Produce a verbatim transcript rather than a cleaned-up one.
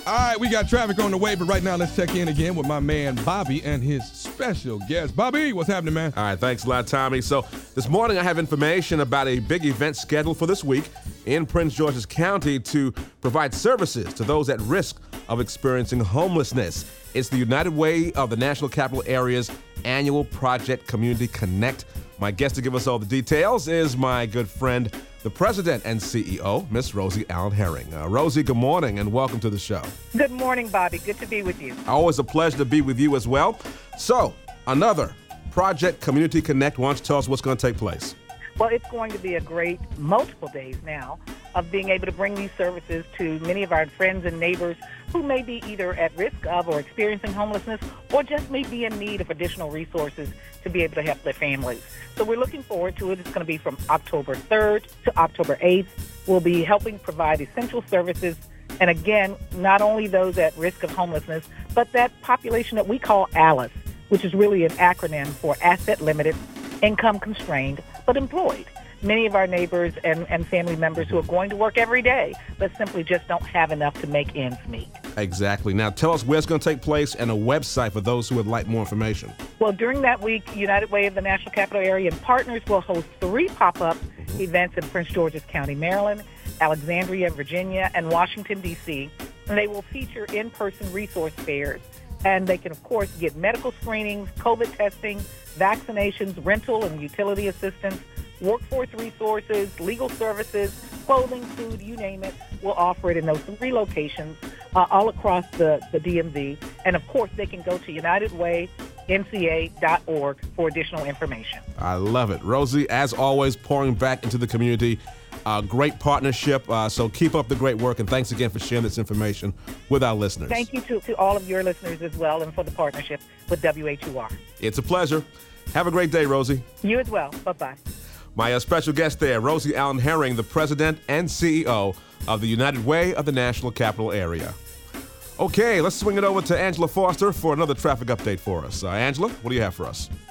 All right, we got traffic on the way, but right now let's check in again with my man Bobby and his special guest. Bobby, what's happening, man? All right, thanks a lot, Tommy. So this morning I have information about a big event scheduled for this week in Prince George's County to provide services to those at risk of experiencing homelessness. It's the United Way of the National Capital Area's annual Project Community Connect. My guest to give us all the details is my good friend, the president and C E O, Miss Rosie Allen Herring. Uh, Rosie, good morning and welcome to the show. Good morning, Bobby. Good to be with you. Always a pleasure to be with you as well. So, another Project Community Connect. Why don't you tell us what's going to take place? Well, it's going to be a great multiple days now of being able to bring these services to many of our friends and neighbors who may be either at risk of or experiencing homelessness or just may be in need of additional resources to be able to help their families. So we're looking forward to it. It's going to be from October third to October eighth. We'll be helping provide essential services. And again, not only those at risk of homelessness, but that population that we call ALICE, which is really an acronym for Asset Limited, Income Constrained, but Employed. Many of our neighbors and, and family members who are going to work every day, but simply just don't have enough to make ends meet. Exactly. Now, tell us where it's going to take place and a website for those who would like more information. Well, during that week, United Way of the National Capital Area and partners will host three pop-up events in Prince George's County, Maryland, Alexandria, Virginia, and Washington, D C And they will feature in-person resource fairs. And they can, of course, get medical screenings, COVID testing, vaccinations, rental and utility assistance, workforce resources, legal services, clothing, food, you name it. We'll offer it in those three locations uh, all across the, the D M V. And, of course, they can go to united way n c a dot org for additional information. I love it. Rosie, as always, pouring back into the community. Uh, great partnership. Uh, so keep up the great work. And thanks again for sharing this information with our listeners. Thank you to, to all of your listeners as well and for the partnership with W H U R. It's a pleasure. Have a great day, Rosie. You as well. Bye-bye. My uh, special guest there, Rosie Allen Herring, the president and C E O of the United Way of the National Capital Area. Okay, let's swing it over to Angela Foster for another traffic update for us. Uh, Angela, what do you have for us?